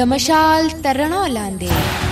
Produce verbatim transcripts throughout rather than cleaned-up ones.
د مشال تر رڼا لاندې.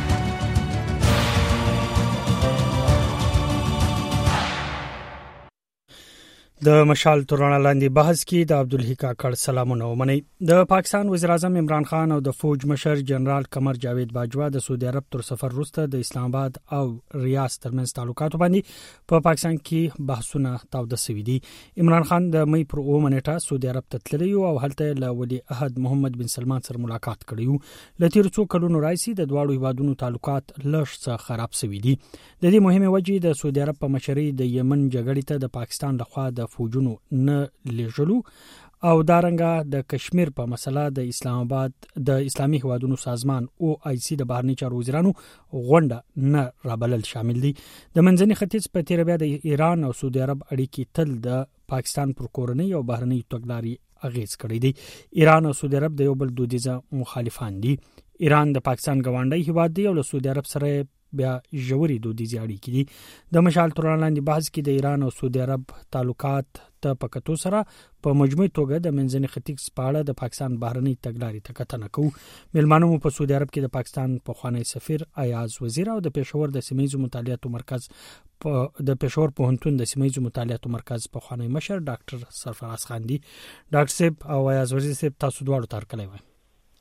د مشال تر رڼا لاندې بحث کې د عبدالحی کاکړ سلامونه ومني. د پاکستان وزیر اعظم عمران خان او د فوج مشر جنرال قمر جاوید باجوا د سعودي عرب تر سفر وروسته د اسلام آباد او ریاض ترمنځ تعلقاتو باندې په پاکستان کې بحثونه تاوده شوي دي. عمران خان د مې پر اووه نیټه سعودي عرب ته تللی او هلته له ولي عهد محمد بن سلمان سره ملاقات کړی. ل تیر څو کلونو راځي د دواړو هیوادونو تعلقات لږ څه خراب شوي دي. د دې مهمه وجې د سعودي عرب په مشرۍ د یمن جګړې ته د پاکستان لخوا د فوجونو نه لېږلو او دارنګه د کشمیر په مسله د اسلام آباد د اسلامي هیوادونو سازمان او آی سی د بهرنی چارو وزیرانو غونډه نه رابلل شامل دي. د منځني ختیځ په تیر بیا د ایران او سعودي عرب اړیکې تل د پاکستان پر کورنۍ او بهرنی توګلاري اغیز کړی دی. ایران او سعودي عرب د یو بل دودیزه مخالفان دي. ایران د پاکستان ګاونډي هیواد دی او له سعودي عرب سره بیا ژورې دودیزې اړیکې دي. د مشال تر رڼا لاندې بحث کې د ایران او سعودي عرب تعلقات ته په کتو سره په مجموعي توګه د منځني ختیځ په اړه د پاکستان بهرنی تګلارې ته کتنه کوو. ملمانو په سعودي عرب کې د پاکستان پخوانی سفیر ایاز وزیر او د پېښور د سیمه‌ییزو مطالعاتو مرکز په د پېښور پوهنتون د سیمه‌ییزو مطالعاتو مرکز پخوانی مشر ډاکټر سرفراز خان دي. ډاکټر صاحب او ایاز وزیر صاحب تاسو دواړو ته هرکلی وایم.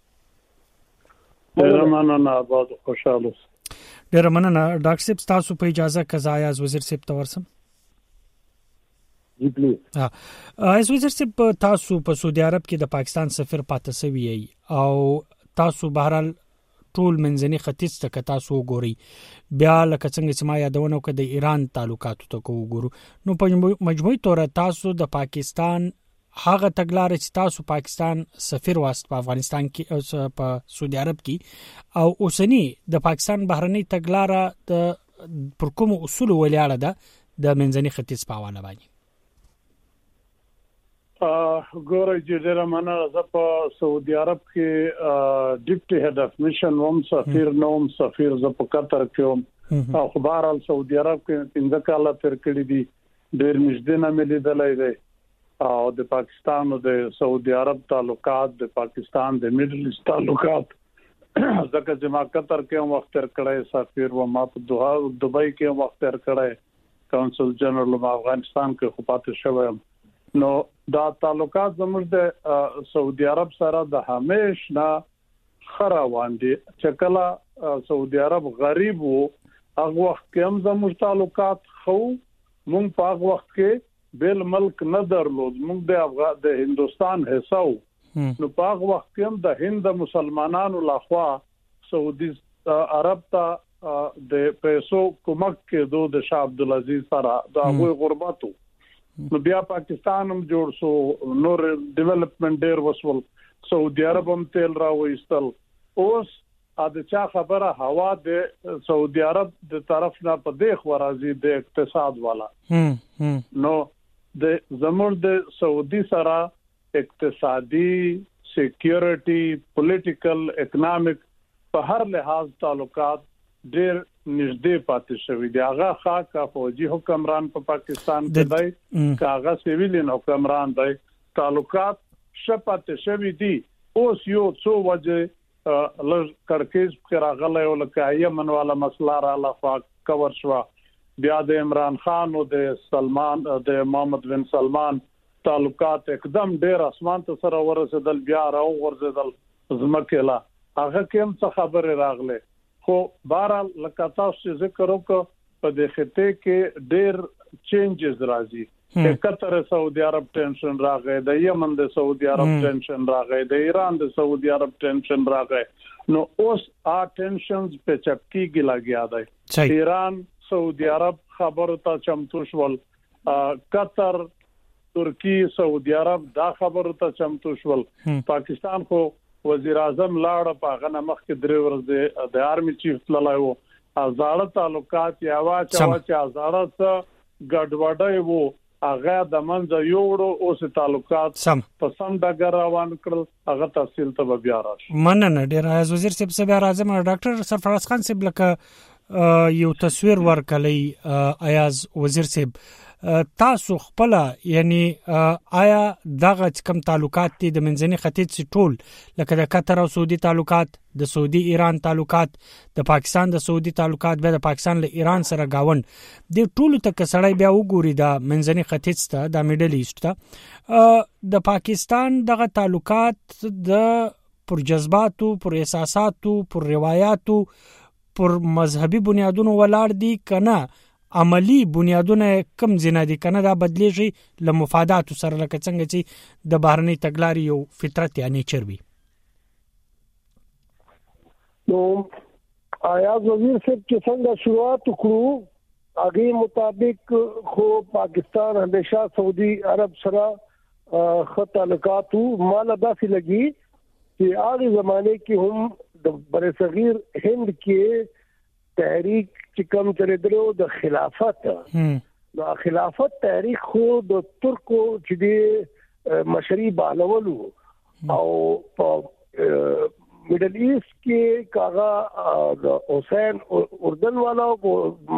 ډېره مننه، آباد خوشاله. ډېر مننه ډاکټر صاحب، تاسو په اجازه قضا ایاز وزیر صاحب ته ورسم. جی پلیز. ها ایاز وزیر صاحب، تاسو په سعودي عرب کې د پاکستان سفیر پاتې شوی او تاسو بهرحال ټول منځني ختیځ ته تاسو وګورئ، بیا لکه څنګه چې ما یادونه وکړه د ایران تعلقاتو ته وګورو، نو په مجموعي تور تاسو د پاکستان هغه تګلارې چې تاسو پاکستان سفیر واست په افغانستان کې او په سعودي عرب کې او اوسنی د پاکستان بهرنی تګلارې د پر کوم اصول ولاړه ده د منځني ختیځ په حواله باندې؟ ا ګورې چې ډېر مننه. زه په سعودي عرب کې ډیپټي هډ اف میشن وم، سفیر نوم سفیر زه په قطر کې او خبر ال سعودي عرب کې څنګه کاله تر کړی دي. ډېر نږدې نه ملي دلای دی او د پاکستان او د سعودي عرب تعلقات، د پاکستان د میډل ایست تعلقات ځکه چې ما قطر کې هم وخت تر کړی، سفیر و ما په دوحه دبي کې هم وخت تر کړی، کونسل جنرال ما افغانستان کې خو پاتې شوم. نو دا تعلقات زموږ د سعودي عرب سره د همیش نه خره واندي چې کله سعودي عرب غریب وو هغه وخت کې هم زموږ تعلقات خو مونږ په هغه وخت کې بل ملک نه درلود، موږ د افغان د هندستان حصہ وو. نو په هغه وخت کې هم د هند مسلمانانو لخوا سعودي عرب ته د پیسو کومک کېدو د شاه عبد العزيز سره د هغه غربتو. نو بیا پاکستان هم جوړ شو، نور ډیولپمنٹ ډیر وسول، سعودي عرب هم تیل راوېستل. اوس اده چا خبره هوا د سعودي عرب د طرف نه په دیخ ورازي د اقتصاد والا. نو د زموږ د سعودي سره اقتصادي، سکیورټي، پولیټیکل، اکنامک په هر لحاظ تعلقات ډېر نږدې پاتې شوی دی. هغه خاصه فوجي حکمران په پا پاکستان کې دی، هغه سیویلین حکمران دی، تعلقات شپته شوی دی. اوس یو څو وجه لږ کرکیز کې راغلی او لکه یمن والا مسله را لخوا کور شو، بیا د عمران خان او د سلمان د محمد بن سلمان تعلقات اقدم ډېر اسمان ته سره ورسېدل، بیا راو ورزېدل زمکه لا هغه کوم څه خبره راغله. خو بهرحال لکه تاسو ذکر وکړو په دې خطه کې ډېر چینجز راځي. د قطر سعودي عرب ټینشن راغی، د یمن د سعودي عرب ټینشن راغی، د ایران د سعودي عرب ټینشن راغی. نو اوس ا ټینشنز په چپکی کې لګیا دی. ایران سعودي عرب خبرو ته چمتو شول، قطر، ترکی، سعودي عرب دا خبرو ته چمتو شول. پاکستان خو وزیر اعظم لاړ په غنه مخ کې درې ورځې د آرمي چیف تللای وو، ازاړه تعلقات یا وا چا چې ازاړه څه ګډوډای وو هغه د منځ یوړو، اوس تعلقات په سم ډګر روان کړل. هغه تفصیل ته بیا راشي. مننه ډیر ایاز وزیر صاحب. سبا راځم ډاکټر سرفراز خان صاحب لکه یو تصویر ورکړی ایاز وزیر صاحب تاسو خپل یعنی آیا دغه کم تعلقات دي د منځني ختیځ ټول لکه د قطر او سعودي تعلقات د سعودي ایران تعلقات د پاکستان د سعودي تعلقات به د پاکستان له ایران سره گاوند د ټول ته کسړی بیا وګوري د منځني ختیځ ته د میډل ایست ته د پاکستان دغه تعلقات د پر جذباتو پر احساساتو پر روایتو پر مذهبي بنیادونو ولاړ دي کنه عملی بنیادونه کم زینه دي کنه دا بدلیږي له مفادات سره لکه څنګه چې د بهرني تګلارې یو فطرت یا نیچر وي. نو آیاز وزیر صاحب چې څنګه شروعات وکړو هغه مطابق خو پاکستان همیشه سعودي عرب سره خط تعلقات مال داسې لګي چې هغه زمانه کې هم د برصغیر هند کې تحریک چې کوم چلیدلو د خلافت نو خلافت تحریک خو د ترکو چې د مشري بالولو او په میډل ایست کې کاغه د حسین اردن والا او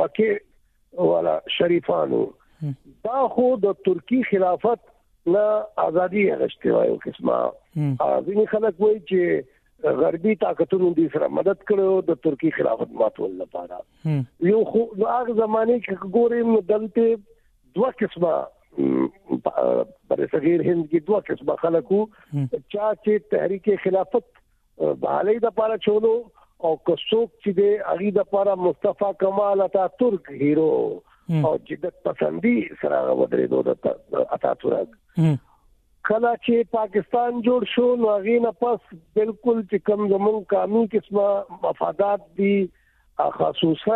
مکه والا شریفانو دا خو د ترکی خلافت نه ازادي غشتي وایو قسمه ځینې خلک وایي چې غربي طاقتونو دې سره مدد کړو د ترکی خلافت ماتول لپاره یو خو هغه زمانه کې ګورم دلته دوه قسمه پر صغیر هند کې دوه قسمه خلکو چا چې تحریک خلافت بحالي د لپاره چولو او کوڅوک چې د اغي د لپاره مصطفی کمال اتاتورک هیرو او جدت پسندي سره ودرېدو د اتاتورک کله چې پاکستان جوړ شو نو هغه نه پس بالکل چې کوم زمون قانون قسمه مفادات دي خصوصا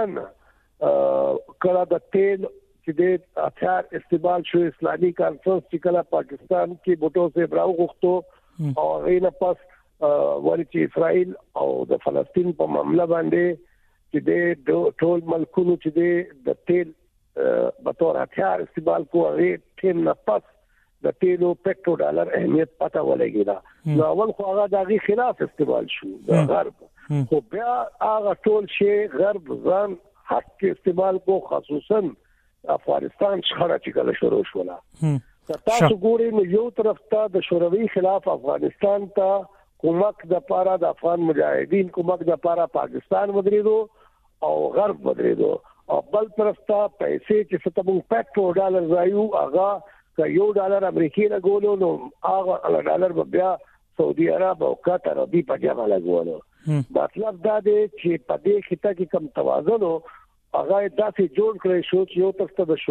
کله د تیل چې د هتھیار استعمال شو اسلامي کانفرنس چې کله پاکستان کې بوټو سے براو غوښتو او هغه نه پس ورته چې اسرائیل او د فلسطین په معاملې باندې چې د ټول ملکونو چې د تیل په تور هتھیار استعمال کوي ټیم نه پس د تیلو پټرو ډالر اهمیت پته ولګی دا نو اول خو هغه دغه خلاف استعمال شو د غرب خو بیا هغه ټول شی غرب ځان حق استعمال کو خصوصا افغانستان څخه چې کله شروع شولا تاسو ګورئ نو یو طرف ته د شوروي خلاف افغانستان ته کومک د پاره د افغان مجاهدین کومک د پاره پاکستان ودرېدو او غرب ودرېدو او بل طرف ته پیسې چې ستبون پټرو ډالر رايو هغه که یو ډالر امریکای لګولو نو هغه ډالر بیا سعودي عرب او قطر او دی په جمع لګولو مطلب دا دی چې په دې خطه کې کم توازن هغه داسې جوړ کړی شو چې یو طرف د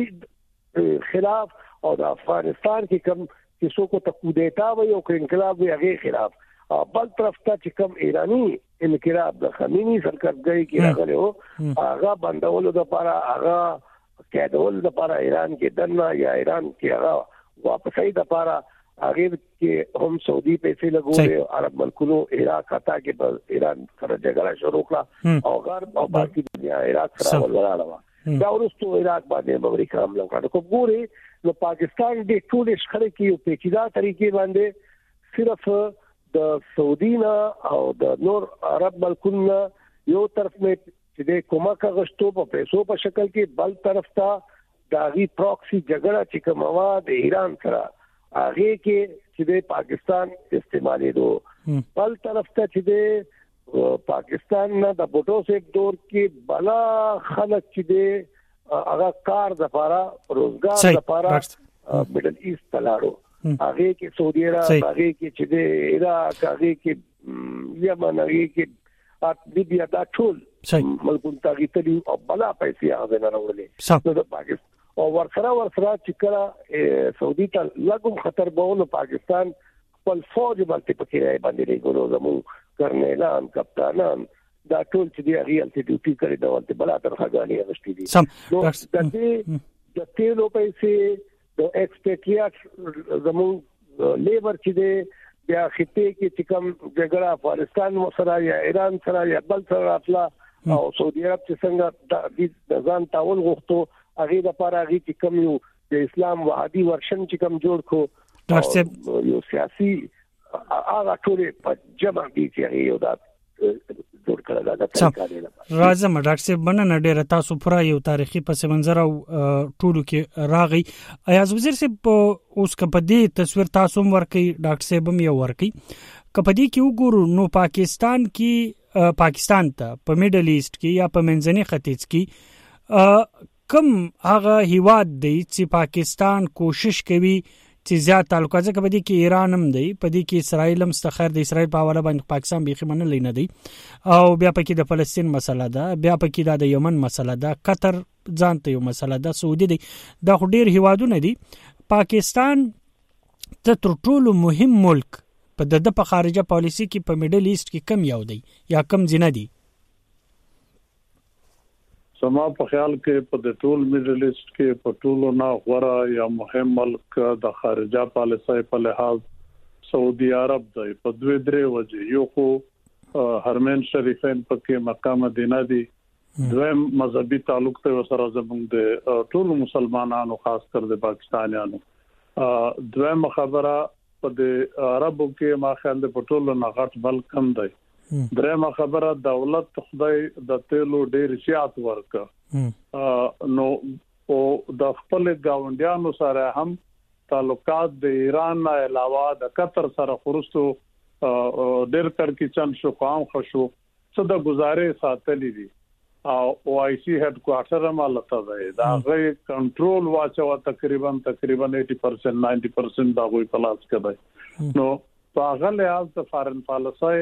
شوروي خلاف او د افغانستان کې کم چې څوک ته کودتا وي او انقلاب وي هغه خلاف بل طرف ته چې کم ایرانی انقلاب د خمینی سرکردګۍ کې راغلی هغه بندولو لپاره هغه کېدول د لپاره ایران کې دنه یا ایران کې هغه واپسې د لپاره هغه کې هم سعودي پیسې لګولې عرب ملکونو عراق حتی کې ایران سره جګړه شروع کړه او غرب او باقي دنیا عراق سره ولاړه دا ورستو عراق باندې امریکا حمله وکړه کوم ګوري نو پاکستان د ټول شخړې کې یو پیچیده طریقې باندې صرف د سعودي نه او د نور عرب ملکونو یو طرف نه چې د کومک غشتو په پیسو په شکل کې بل طرف ته داغي پروکسي جګړه چې کومه د ایران سره هغه کې چې د پاکستان استعمالي دو بل طرف ته چې د پاکستان نه د بوټو سیک دور کې بلا خلک چې د هغه کار د لپاره روزګار د لپاره میډل ایست تلاړو هغه کې سعودي عرب هغه کې چې د عراق هغه کې یمن هغه کې لیبیا دا ټول ملکونه تاګیتلی او بلا پیسې هغه نه راولې نو د پاکستان او ورسره ورسره چې کله سعودي ته لګوم خطر بهونه پاکستان خپل فوج باندې پکې باندې لګولو زمو کرنیلان کپتانان دا ټول چې دی ریالټي ډیوټي کړی دا ولته بلا تر خګانی غشتي دي نو د دې د تیلو پیسې د ایکسپیکټریټ زمو لیبر چې دی بیا خطه کې چې کوم جګړه افغانستان سره یا ایران سره یا بل سره راتلا او سعودي عرب چې څنګه د ځان تاول غوښتو هغه د لپاره هغه چې کوم یو د اسلام وحدي ورشن چې کوم جوړ کو یو سیاسي هغه ټول په جمع دي چې یو دا جوړ کړل دا طریقې راځم ډاکټر صاحب مننه ډیره تاسو پورا یو تاریخي پس منظر او ټولو کې راغی ایاز وزیر صاحب اوس کپدی تصویر تاسو ورکي ډاکټر صاحب هم یو ورکي کپدی کې وګورو نو پاکستان کې پاکستان ته په میډل ایست کې یا په منځني ختیځ کې کم هغه هیواد دی چې پاکستان کوشش کوي چې زیات تعلقات ځکه په دې کې ایران هم دی په دې کې اسرائیل هم استخر د اسرائیل په حواله باندې پاکستان به خمنه لینه دی او بیا پکې د فلسطین مسله ده بیا پکې د یمن مسله ده قطر ځان ته یو مسله ده سعودي دی دا خو ډیر هیوادونه دي پاکستان ته تر ټولو مهم ملک په د په خارجه پالیسي کې په میډل ایست کې کم یو دی یا کم ځنه دی سما په خیال کې په د ټول میډل ایست کې په ټولو نه غوړه یا مهم ملک د خارجه پالیسۍ په لحاظ سعودي عرب دی په دوه درې وجه یو خو حرمین شریفین پکې مکه مدینه دی دویم مذهبي تعلق ته سره زموږ د ټول مسلمانانو خاص کر د پاکستانیانو دویم خبره په د عربو کې ما خیال د پټولو نه غټ ملک هم دی درېمه خبره دولت خدای د تیلو ډېر زیات ورکړه نو او د خپل گاونډیانو سره هم تعلقات د ایران نه علاوه د قطر سره خورستو ډېر ترکیچن شو قام خشو څه د گزارې ساتلې دي او آی سی هډ کوارټر مالته دی دا غي کنټرول واچو تقریبا تقریبا اسی پرسنٹ نود پرسنٹ دا غوي پلاس کړي نو په هغه لحاظ د فارن پالیسۍ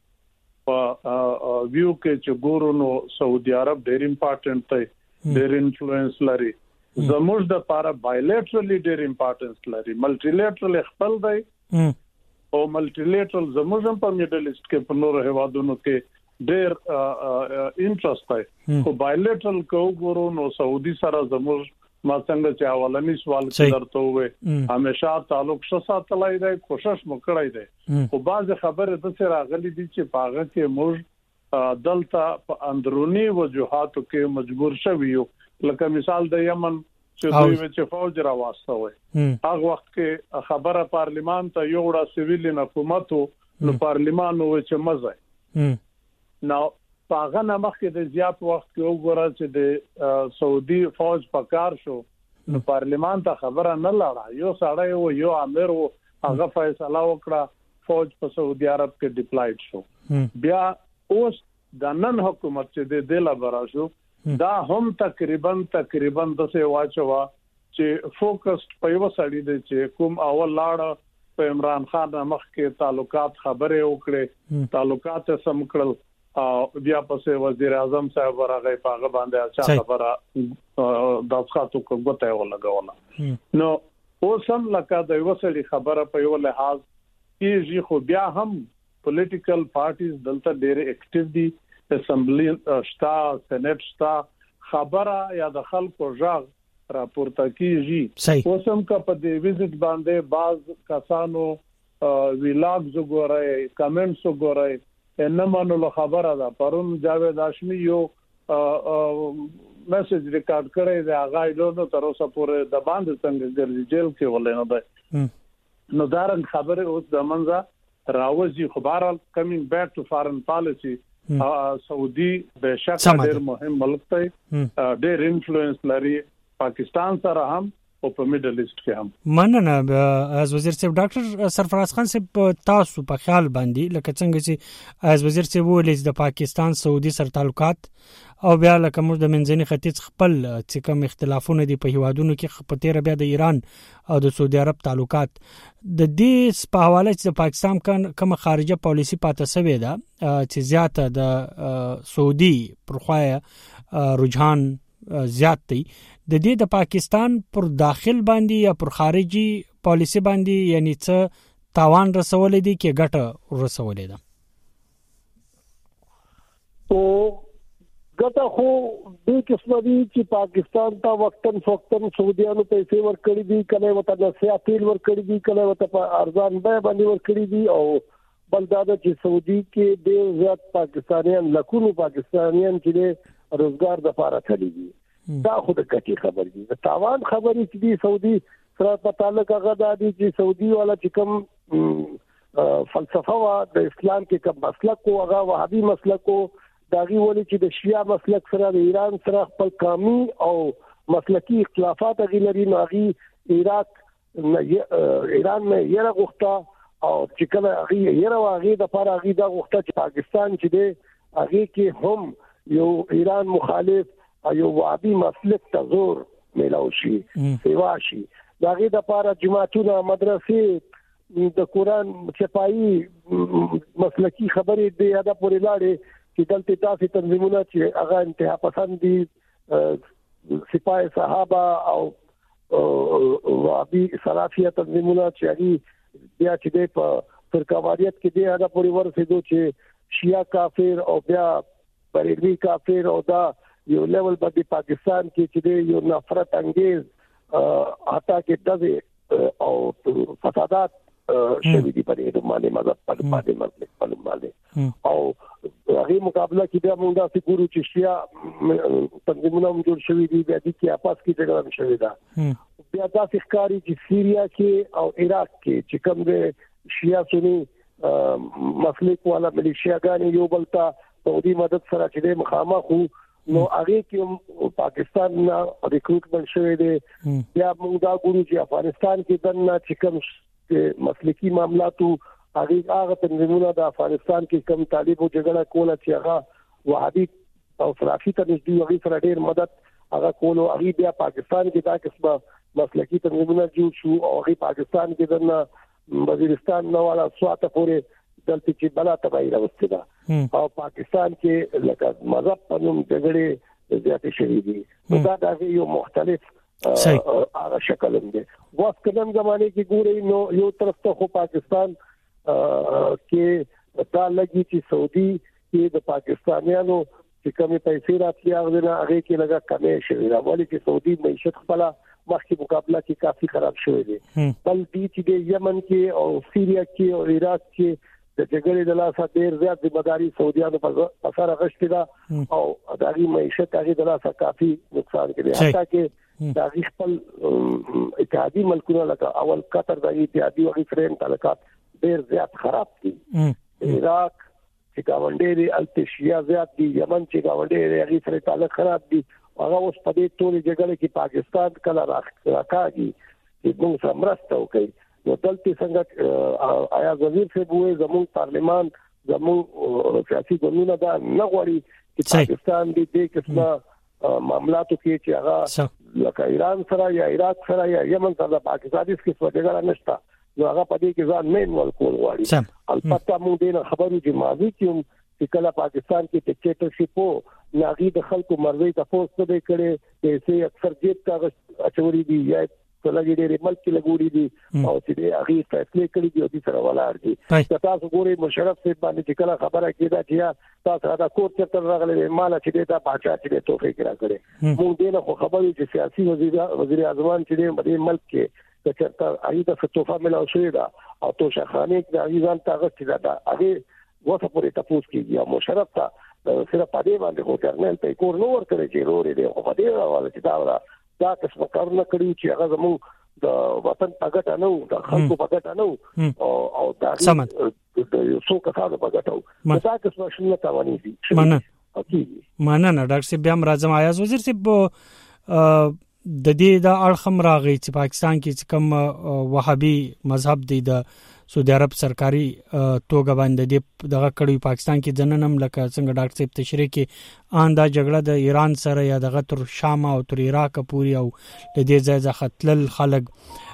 په ویو کې چې ګورو نو سعودي عرب ډېر امپورټنت دی ډېر انفلوئنس لري زموږ د لپاره بایلیټرلی ډېر امپورټنس لري ملټي لیټرل خپل دی او ملټي لیټرل زموږ په میډل ایست کې په نور هیوادونو کې ډېر انټرست دی خو بایلیټرل کو ګورو نو سعودي سره زموږ ما څنګه چې اولنی سوال کې درته وې همیشه تعلق شو ساتلای دی کوشش وکړای دی خو باز خبره د څه راغلي دي چې پاغه کې موږ دلته په اندرونی وجوهاتو کې مجبور شویو لکه مثال د یمن چې دوی چې فوج راوستوي هغه وخت کې خبره پارلیمان ته یو وړه سیویل حکومت نو پارلیمان و چې مزه نو پاغه نمخ کې د زیات وخت کې وګوره چې د سعودي فوج پکار شو نو پارلیمان ته خبره نه لاړه یو سړی او یو امیر او هغه فیصله وکړه فوج په سعودي عرب کې ډیپلایډ شو بیا اوس د نن حکومت چې د دلا برا شو دا هم تقریبا تقریبا د څه واچوا چې فوکسډ په یو سړی دی چې کوم اول لاړ په عمران خان مخ کې تعلقات خبره وکړي تعلقات سم کړل او بیا پسې وزیر اعظم صاحب ورغی پاغه باندې اچھا خبره د ښاتو کوته ولګوله نو اوسم لکه د وسړي خبره په یو لحاظ کېږي خو بیا هم پولیټیکل پارټیز دلته ډېر اکټیو دي اسمبلی شتا سېنات شتا خبره یا د خلکو ژغ راپورته کیږي اوسم کا په دې وزټ باندې باز کسانو ویلاګز وګورئ کمنټس وګورئ نه منلو خبره ده پرون جاوید هاشمی یو میسج ریکارډ کړی دی هغه ایلونو تر اوسه پورې د باندې څنګه ګرځي جیل کې ولې نه ده نو دارن خبره اوس د منځه راوځي خبرال کمینګ بیک ټو فارن پالیسی سعودي به شک ډېر مهم ملک دی ډېر انفلوئنس لري پاکستان سره هم او په میډل ایست کې هم مننه از وزیر صاحب ډاکټر سرفراز خان صاحب تاسو په خیال باندې لکه څنګه چې از وزیر صاحب ولې د پاکستان سعودي سره تعلقات او بیا لکه موږ د منځني ختیځ خپل چې کوم اختلافونه دي په هیوادونو کې په تیر بیا د ایران او د سعودي عرب تعلقات د دې په حواله چې پاکستان کوم خارجه پالیسی پاتې سوی ده چې زیاته د سعودي پرخواه رجحان زیات دی د دې د پاکستان پر داخل باندې یا پر خارجي پالیسی باندې یعنی څه تاوان رسولې دي کې ګټه رسولې ده او ګټه خو د قسمه دي چې پاکستان ته وختن فوختن سعودیانو پیسې ورکړي دي کله وته د سیاسي ورکړي دي کله وته په ارزان به باندې ورکړي دي او بل دا چې سعودي کې ډېر زیات پاکستانیان لکونو پاکستانیان چې روزګار د لپاره تللی دي دا خو د کټي خبر دي د تاوان خبرې چې دي سعودي سره په تعلق هغه د دي چې سعودي والا چې کوم فلسفه وا د اسلام کې کوم مسلک او هغه وهابي مسلک او داغي ولې چې د شیا مسلک سره د ایران سره خپل قومي او مسلکی اختلافات غي لري نو غي عراق ایران نه یره غوښتا او چې کله غي یره واغي د لپاره غي دا غوښتا چې پاکستان چې دی هغه کې هم یو ایران مخالف ایو وابي مسلک ته زور ملاوي شي سیوا شي داغه د لپاره جماعتونه مدرسې د قران صفائی مسلکی خبرې د یاده پورې لاړې چې دلته تاسو تنظیمونه چې هغه انتها پسند دي سپاه صحابه او وابي سلافیه تنظیمونه چې هغه بیا چې په فرقواریت کې د یاده پورې ورسېدو چې شیعه کافر او بیا بریلوی کافر او دا یو لیول باندې پاکستان کې چې یو نفرت انگیز حتی کې دغه او فسادات شوي دي په دې باندې مذهب په باندې مسلک په باندې او هغه مقابله کې بیا موږ د ګورو چې شیا تنظیمونه جوړ شوي دي بیا د کې اپاس کې جګړه شوې ده بیا د ښکاری چې سیریا کې او عراق کې چې کوم د شیا سنی مسلک والا ملیشیاګان یو بلتا سعودي مدد سره چې مخامخ نو هغه کې پاکستان نه ریکروټمنټ شوی دی بیا موږ دا ګورو چې افغانستان کې دنه چې کوم مسلکی معاملاتو هغه هغه تنظیمونه د افغانستان کې کوم طالبو جګړه کوله چې هغه وهابي او سلفي ته نږدې هغه سره ډېر مدد هغه کولو هغه بیا پاکستان کې دا قسمه مسلکی تنظیمونه جوړ شو او هغه پاکستان کې دنه وزیرستان نو والا سواته پورې دلته چې بلا تبعی راوستي دا او پاکستان کې لکه مذهب په نوم جګړې زیاتې شوې دي دا د یو مختلف هغه شکل دی واس کلم زمانه کې ګورې نو یو طرف ته خو پاکستان کې دا لګي چې سعودي کې د پاکستانیانو چې کومې پیسې راتلي هغه نه هغه کې لګا کمې شوې دا ولې چې سعودي معیشت خپل مخکې مقابله کې کافي خراب شوې دي بل دي چې د یمن کې او سیریا کې او عراق کې د جګړې د لاسه ډېر زیات ځمېداري سعودیانو په سر غشتي ده او دغه معیشت هغه د لاسه کافي نقصان کړي حتی کې د خپل اتحادي ملکونو لکه اول قطر د اتحادي او فرین تعلقات ډېر زیات خراب دي عراق چې گاونډي التشیا زیات دي یمن چې گاونډي هغه سره تعلق خراب دي هغه اوس په دې ټول جګړه کې پاکستان کله راکاږي چې موږ سره مرسته وکړي نو دلته څنګه آیا وزیر صاحب وې زموږ پارلمان زموږ سیاسي ګوندونه دا نه غواړي چې پاکستان دې قسمه معاملاتو کې چې هغه لکه ایران سره یا عراق سره یا یمن سره پاکستان هیڅ څه جګړه نشته نو هغه په دې کې ځان مین ول کول غواړي البته موږ دې خبرو چې ماضي کې چې کله پاکستان کې ډیکټیټرشپ وو لاغي د خلکو مرزي تاسو ته کړي چې اکثر جیب کا اچوري دي یا څلګي ډېر ملک کې لګوري دي او چې هغه فیصله کړی دی او د سره ولاړ دي تاسو ګوري مشرف صاحب باندې چې کله خبره کیده چې تاسو دا کوټ چتر راغلي مال چې دا باچا چې توفیق راکړي موږ دې نه خبرو چې سیاسي وزیر وزیر اعظم چې د ملک کې چې چرته ایدا فتوفه ملاو شوی دا او تو شخانه د ایران تاغت چې دا هغه وڅ پورې تاسو کېږي او مشرف ته صرف پدې باندې هو کرنل په کور نو ور کړی چې روري دی خو پدې راواله چې دا دا څه کارونه کړی چې هغه زموږ د وطن پګټ نه و د خلکو پګټ نه و او او دا یو څو کسانو پګټ و دا څه شنه توانی دي مننه مننه ډاکټر صاحب بیا راځم آیاز وزیر صاحب د دې د اړخم راغی چې پاکستان کې کوم وهابي مذهب دی د سعودي عرب سرکاري توګه باندې دغه کړي پاکستان کې جننم لکه څنګه ډاکټر صاحب تشریح کې آندا جګړه د ایران سره یا د غتر شام او تر عراق پوری او د دې ځای ځخ خپل خلک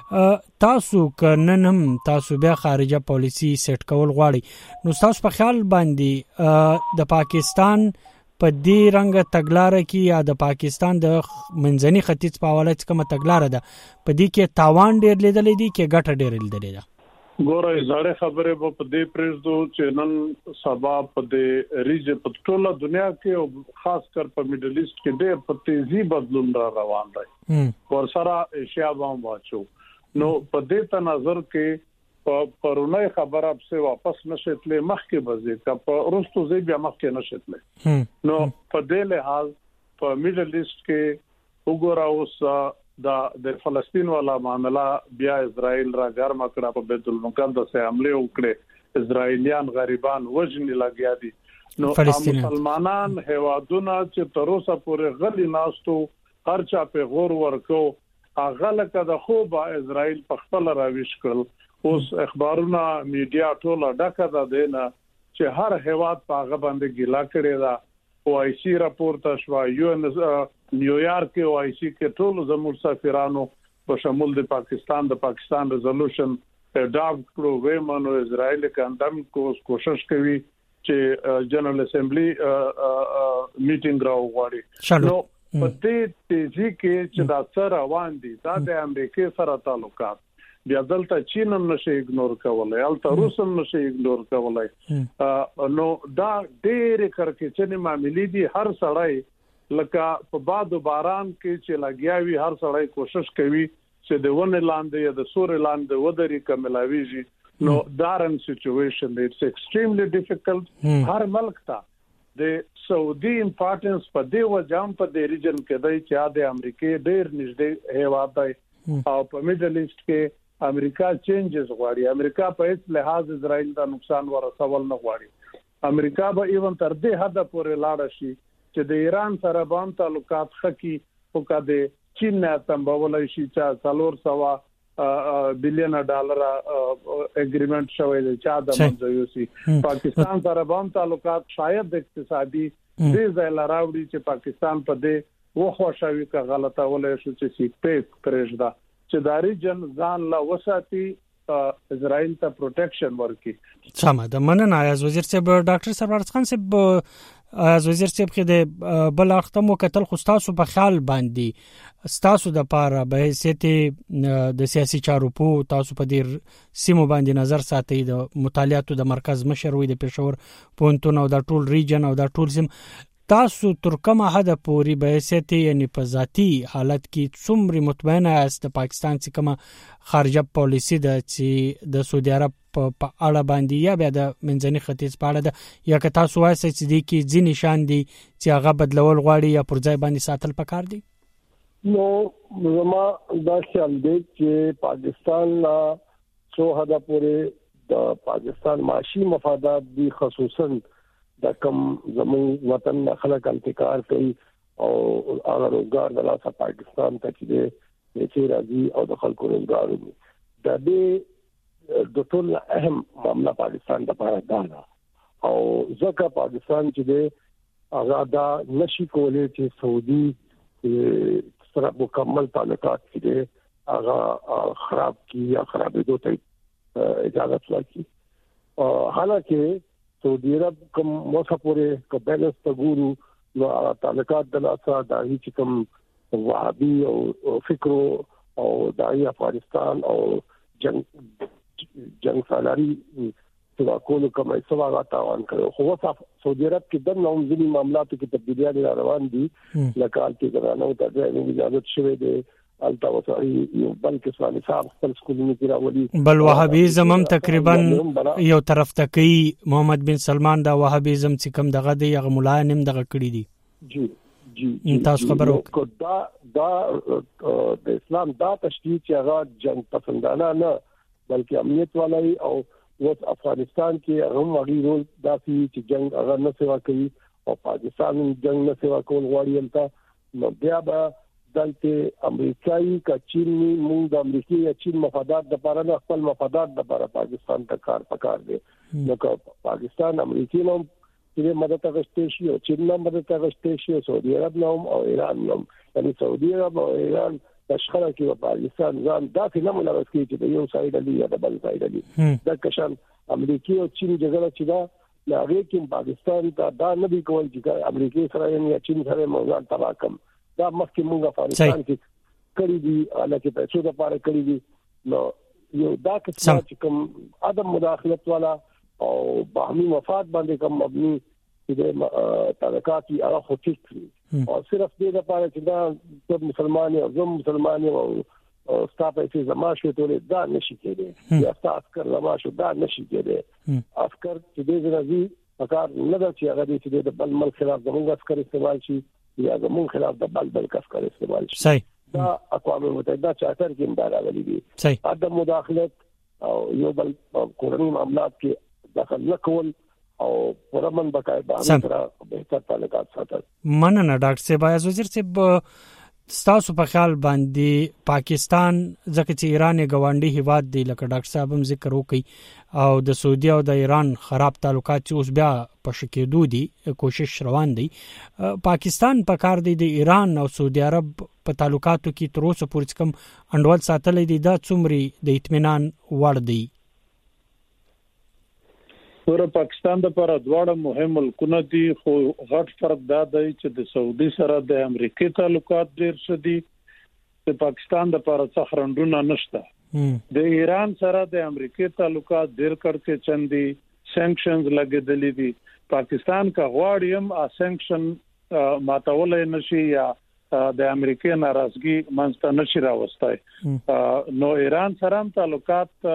تاسو کننم تاسو بیا خارجه پالیسی سیټ کول غواړي نو تاسو په خیال باندې د پاکستان په دې رنګ تګلارې کې یا د پاکستان د منځني ختیځ په حواله کومه تګلارې ده په دې کې تاوان ډېر لیدلې دي کې ګټه ډېر لیدلې ده ګوره زړه خبره په دې پریزدو چې نن سبا په دې ریجه په ټوله دنیا کې او خاص کر په میډل ایست کې ډېر په تیزی بدلون را روان دی ور سره ایشیا باندې واچو نو په دې تناظر کې په پرونی خبره په واپس نشټلې مخکې بځي کا په رستو زی بیا مخکې نشټلې نو په دې لحاظ په میډل ایست کې وګورا اوس دا د فلسطین والا معاملہ بیا اسرائیل را ګرم کړه په بیت المقدس حمله وکړه اسرائیلیان غریبان وژنې لګیا دي. نو مسلمانان هوادونه چې تر اوسه پورې غلي ناستو هر چا په غور ورکو هغه لکه د خوبه اسرائیل په خپل راويش کړل. اوس اخبارونه میډیا ټوله ډکه ده دینه چې هر هواد په هغه باندې ګیلا کړی دا. او آی سی راپورټ شو یو ان نیویارک او آی سی کې ټول زموږ سفیرانو په شمول د پاکستان د پاکستان ریزولوشن اډاپټ کړو ویمنو اسرائیل کاندم کوشش کوي چې جنرال اسمبلی میټینګ راوړي. نو په دې تیزی کې چې دا سره روان دي دا د امریکای سره تعلقات بیا دلته چین هم نشي اګنور کولای الته روس هم نشي اګنور کولای. نو دا ډېر کرکچنې معاملې دي. هر سړی لکه په باد و باران کې چې لګیاوي هر سړی کوشش کوي چې د ونه لاندې یا د سور لاندې ودري کملاويږي. نو دارن سچويشن اټس ایکستریملی ډیفیکلټ. هر ملک ته د سعودي امپورټنس په دی وجام په د ریجن کې دی چې د امریکای ډېر نږدې هیواد دی او په میډل ایست کې امریکا چینجز غواړي. امریکا په هیڅ لحاظ اسرائیل ته نقصان ورسول نه غواړي. امریکا به ایون تر دې حد پورې لاړ شي چې د ایران سره به تعلقات خکې او کده چین نه تنبولای شي چې څلور سوا بلین ډالر اګریمنٹ شوی دی چې د منځوي پاکستان سره به تعلقات شاید اقتصادي دې ځای لراوړي چې پاکستان په دې وخوښوي که غلطه ولې شو چې سی پیک پرېږده چې د ریجن ځان لا وساتي اسرائیل ته پروټیکشن ورکړي. سمه ده. مننه ایاز وزیر صاحب. ډاکټر سرور خان صاحب ایاز وزیر صاحب کې د بل اختمو کتل خو تاسو په خیال باندې تاسو د پاره به حیثیت د سیاسي چارو په تاسو په ډیر سیمو باندې نظر ساتي د مطالعاتو د مرکز مشر وي د پېښور پونتون او د ټول ریجن او د ټول سیم تاسو تر کومه حد پورې به حیثیت یعنی په ذاتی حالت کې څومره مطمئنه است د پاکستان چې کومه خارجه پالیسی ده چې د سعودي عرب په اړه باندې یا بیا د منځني ختیځ په اړه ده یا که تاسو وایئ چې د کې ځینې شان دي چې هغه بدلول غواړي یا پر ځای باندې ساتل پکار دي؟ نو زما دا خیال دی چې پاکستان لا څو حد پورې د پاکستان معاشي مفادات دي خصوصا د کوم زمون وطن خلک انتقال کوي او هغه روزګار د لاسه پاکستان ته چې چې راځي او د خلکو روزګار وي. د دې د ټول اهم معاملہ پاکستان د لپاره دا ده او ځکه پاکستان چې د هغه دا نشي کولای چې سعودي سره مکمل تعلقات کې هغه خراب کی یا خرابېدو ته اجازه ورکړي. حالانکه سعودي عرب کوم موثقه کو بیلنس ته ګورو نو تعلقات د لاسه د هیڅ کوم وهابي او فکر او د افغانستان او جنگ جنگ سالاري څنګه کول کومه سوا تاوان کړو. خو سعودي عرب کې د نوم ځینی معاملاتو کې تبدیلیاں روان دي لکه چې ګرانو ته د اجازه شوه دي الته وساري یو بلکې اسلامي صاحب خپل سکولونو کې راولي. بل وهابیزم هم تقریبا یو طرف ته کوي. محمد بن سلمان دا وهابیزم چې کوم دغه دی هغه مولا نیم دغه کړی دي. جی جی تاسو خبرو دا دا د اسلام دا تشریح چې هغه جنگ پسندانه نه بلکې امنیت والای او اوس افغانستان کې هم هغه رول داسي چې جنگ هغه نه سوا کوي او پاکستان جنگ نه سوا کول غواړي. البته نو بیا به دلته امریکایي کا چینی موږ د امریکای یا چین مفادات د لپاره نه خپل مفادات د لپاره پاکستان ته کار پکار دی. نو پاکستان امریکای نوم چې مدد غشته شي او چین نوم مدد غشته شي سعودي عرب نوم او ایران نوم یعنی سعودي عرب او ایران تشخره کې پاکستان ځان داخله نه ملوث کوي چې یو سایډ دی یا د بل سایډ دی. دا کشان امریکای او چین جګړه چې دا لاغه کې پاکستان ته دا نه دی کول چې امریکای سره یا چین سره موضوع تباکم دا مخکې موږ افغانستان کې کړی دي الکه پیسو د پاره کړی دي. نو یو دا چې کوم عدم مداخلت والا او باهمي مفاد باندې کوم مبني چې تعلقات یې هغه خو ټیک او صرف دې لپاره چې دا مسلمان او زم مسلمان او ستاسو په زما شو ټول دا نشي کېدی یا تاسو کار زما شو دا نشي کېدی. افکار چې دې راځي فقط نه دا چې هغه دې د بل ملک خلاف زموږ عسكر استعمال شي یا زمون خلاف د بل بل کس کار استعمال شي. صحیح. دا اقوام متحده چارټر کې اندار راغلي دي. صحیح. عدم مداخلت او یو بل قانوني معاملات کې دخل نکول او پرمن بقاعده سره به تعلقات ساتل. مننه ډاکټر صاحب. ایاز وزیر صاحب ستاسو په خیال باندې پاکستان ځکه چې ایران یې ګاونډي هیواد دی لکه ډاکټر صاحب هم ذکر وکړي او د سعودي او د ایران خراب تعلقات چې اوس بیا په شکېدو دي کوشش روان دی پاکستان په کار دی د ایران او سعودي عرب په تعلقاتو کې تر اوسه پورې کوم انډول ساتلې دي دا څومره د اطمینان وړ دی؟ ور پاکستان د پر دواړه مهم ملکونه دي خو غټ فرق دا دی چې د سعودي سره د امریکای تعلقات ډیر شدي د پاکستان د پر څخه خرندونه نشته د ایران سره د امریکای تعلقات ډیر کړکې چندي سانکشنز لګیدلې دي پاکستان کا غواړیم ا سانکشن ماتولای نشي یا د امریکای ناراضګي منځته نشي راوستای نو ایران سره تعلقات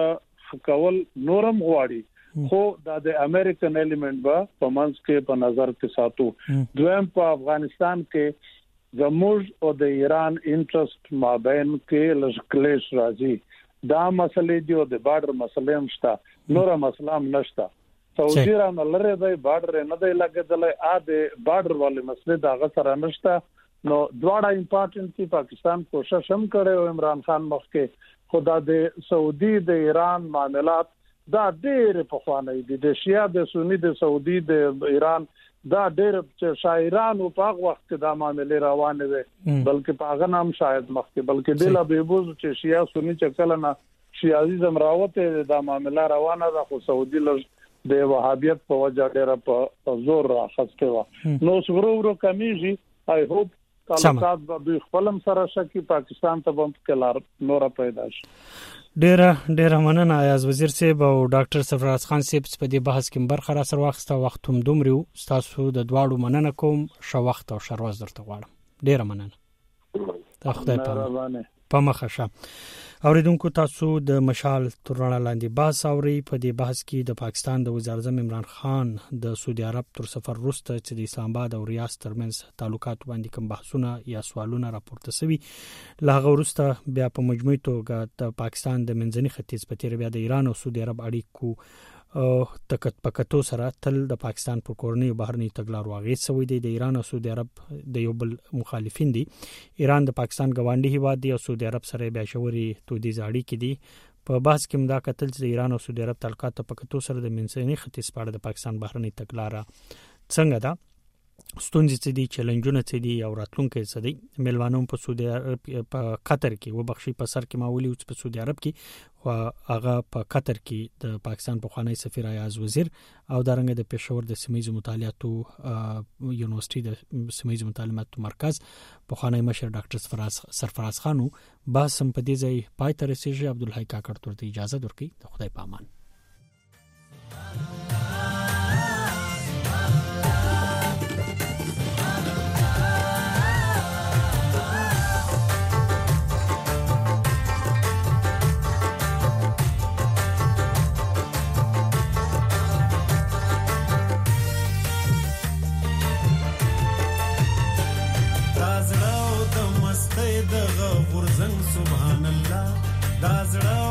کول نورم غواړي خو دا د امریکن الیمنٹ با په منځ کې په نظر کې ساتو. دویم په افغانستان کې زموږ او د ایران انټرست مابین کې لږ راځي دا مسلې دی او د بارډر مسلې هم شته نور مسله هم نشته. سعودي را نه لري د بارډر نه دی لګیدلې ا د بارډر والے مسلې دا غسر نشته نو دواړه امپورټنت دي. پاکستان کوشش هم کړي او عمران خان مخکې خدا د سعودي د ایران معاملات دا ډېر په خوانه دي د شیا د سنی د سعودي د ایران دا ډېر چې شاعران او په وخت کې دا معاملې روانه وي بلکې په هغه نام شاید مخکې بلکې د لا بهبوز چې شیا سنی چې کله نه شیعیزم راوته دا معاملې روانه ده خو سعودي لږ د وهابیت په وجه ډېر په زور راخسته و نو ورو ورو کمیږي آی هوپ تعلقات به خپلم سره شکی پاکستان ته هم کلار نور پیدا شي. ډیره ډیره مننه ایاز وزیر صاحب او ډاکټر سرفراز خان صاحب په دې بحث کې برخه را سره واخسته وخت هم دومره تاسو د دواړو مننه کوم شو وخت او شرواز درته غواړم ډیره مننه ته خدای په په مخه شه. اوریدونکو تاسو د مشال ترونه لاندې باس اوري په دې بحث کې د پاکستان د وزیر اعظم عمران خان د سعودي عرب تر سفر وروسته چې د اسلام آباد او ریاض ترمنځ تعلقات باندې کوم بحثونه یا سوالونه راپورته شوي لاغه وروسته بیا په مجموعي توګه د پاکستان د منځني ختیځ په تیر بیا د ایران او سعودي عرب اړیکو او تکت پکتو سره تل د پاکستان پر کورنۍ او بهرنۍ تګلارو واغې سوي دي. د ایران او سعودي عرب د یو بل مخالفین دي. ایران د پاکستان ګاونډي هیواد دی او سعودي عرب سره بیا شوري تودیز اړیکې دي. په بحث کې مدا کتل چې د ایران او سعودي عرب تعلقات پکتو سره د منځني ختیځ په اړه د پاکستان بهرنۍ تګلارې څنګه ده ستونزې څه دي چیلنجونه څه دي او راتلونکي څه دي. ملوانو په سعودي عرب په قطر کې و بخشي په سر کې ماولي او په سعودي عرب کې او هغه په قطر کې د پاکستان په خوانی سفیر ایاز وزیر او دارنګ د پېښور د سیمایي مطالعاتو یونیورسيټي د سیمایي مطالعاتو مرکز په خوانی مشر ډاکټر سرفراز سرفراز خانو باسم په دې ځای پای ته رسیدي. عبدالحی کاکړ ته اجازه درکړي د خدای په امان. سبحان الله دا زړه